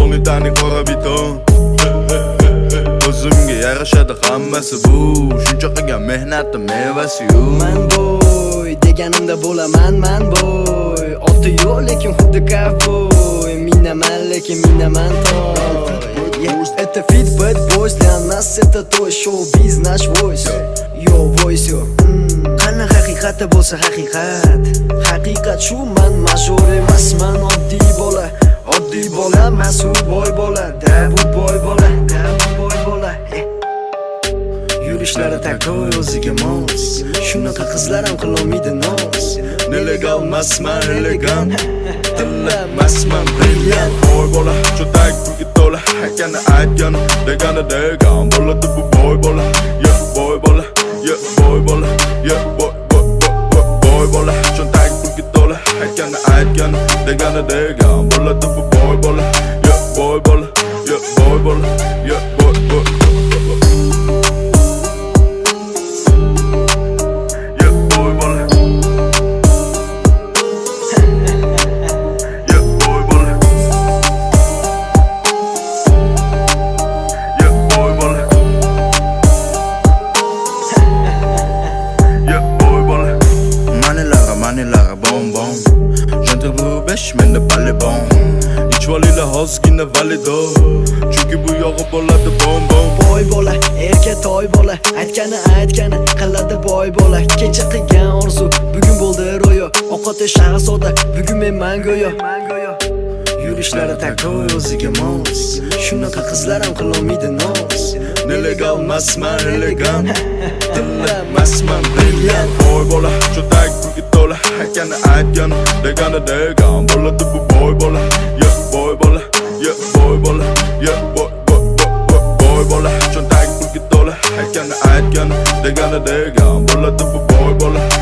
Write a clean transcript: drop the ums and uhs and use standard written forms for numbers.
Magnetani qora beton. O'zimga yarashadi hammasi bu, shuncha qilgan mehnatning mevasi-yu. Man boy deganimda bo'laman, man boy. Oti yo'q lekin xuddi kovboy. Minaman lekin minaman toy. Это fit bad boys, для нас это toy show business voice. Yo voice yo. Qani haqiqati bo'lsa haqiqat. Haqiqat shu, man major emasman, oddiy bola. Oddiy bola, mas'ul boy bola. Davud boy bola, Davud boy bola. Yurishlari takoy o'ziga mos. Shunaqa qizlar ham qilolmaydi nos. Nelegal masman, elegant. Masman, brilliant. Boy bola, cho'tak pulga to'la. Hakani aytgani, degani degan bo'ladi bu boy bola. Yeah, boy bola, yeah, boy bola, yeah, boy bola. Cho'tak pulga to'la. Hakani aytgani, degani degan bo'ladi bu boy bola. Yeah, boy bola, yeah, boy bola, yeah, boy. Manilara bonbon. J'entre bu besh menda balibon. İchvalilar hozgina valido. Chunki bu yog'i bo'ladi bonbon. Boy bola, erka toy bola. Aytgani qiladi boy bola. Kecha qilgan orzu, bugun bo'ldi ro'yo. Oqote shahzoda, bugun men mangoyo. Yurishlari takoy o'ziga mos. Shunaqa qizlar ham qilolmaydi nos. Nelegal masman, elegant. Masman, brilliant. Boy bola, cho'tak pulga to'la. Hakani aytgani, degani degan bo'ladi bu boy bola. Yeah, boy bola, yeah, boy bola, yeah, boy bola. Cho'tak pulga to'la. Hakani aytgani, degani degan bo'ladi bu boy bola.